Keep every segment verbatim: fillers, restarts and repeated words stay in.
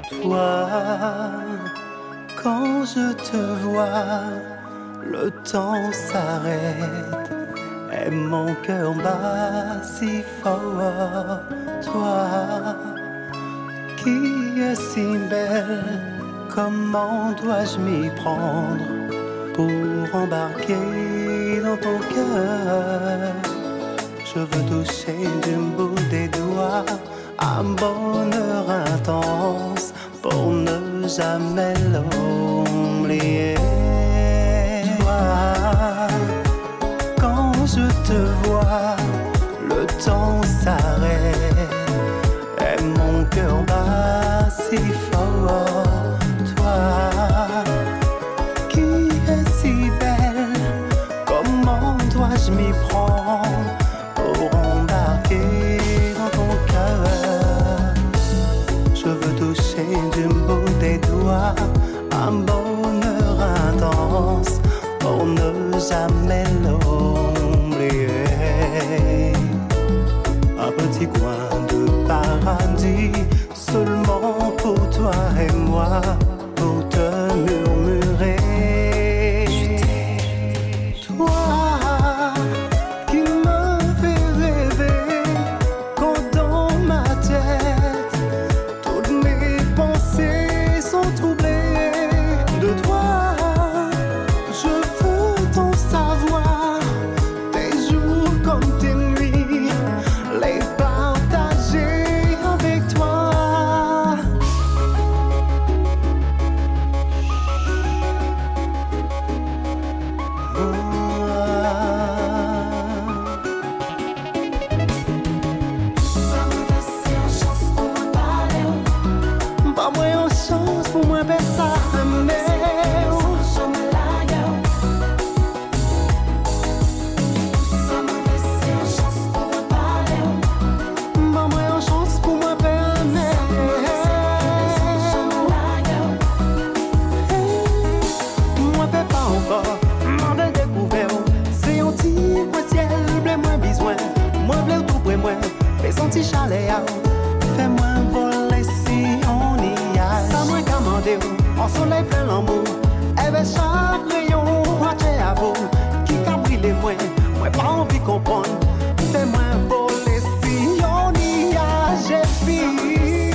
Toi, quand je te vois, le temps s'arrête et mon cœur bat si fort. Toi, qui es si belle, comment dois-je m'y prendre pour embarquer dans ton cœur? Je veux toucher du bout des doigts un bonheur intense pour ne jamais l'oublier. Toi, quand je te vois, le temps s'arrête et mon cœur bat si fort. Toi, qui es si belle, comment dois-je m'y prendre pour embarquer dans ton cœur? Je veux toucher du bout des doigts un bonheur intense pour ne jamais l'oublier. Un petit coin de paradis seulement pour toi et moi, pour te murmurer. Je t'aime. Toi qui me fais rêver quand dans ma tête toutes mes pensées sont troublées. De toi je veux t'en savoir, tes jours comme tes nuits, les partager avec toi. Pas moins en chance pour moi faire ça, mais pas moins en chance pour moi faire moi fais pas encore, m'en vais découvert. C'est un petit coin ciel, bleu moins besoin. Moi bleu tout près moi, fais son petit chalet. Fais-moi voler si on y a. Ça moi commandé, en soleil fait l'amour. Avec chaque rayon, moi j'ai à vous. Qui qu'a brûlé moi, moi pas envie comprendre. Fais-moi voler si on y a. J'ai fini.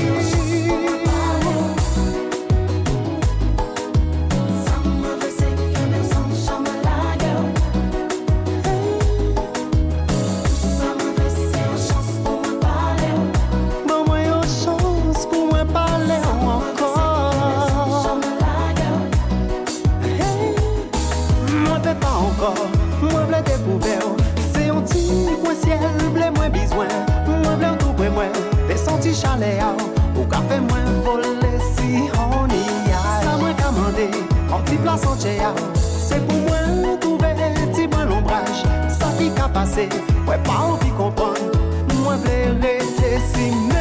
Moi v'là découvert, c'est un petit coin ciel, bleu moins besoin. Moi v'là tout près moi, des senti chalet. Ou qu'a fait moins voler si on y a. Ça moi commandé, en petit place en tchéa. C'est pour moi trouver petit point l'ombrage. Ça qui qu'a passé, ouais pas envie comprendre. Moi v'là rester si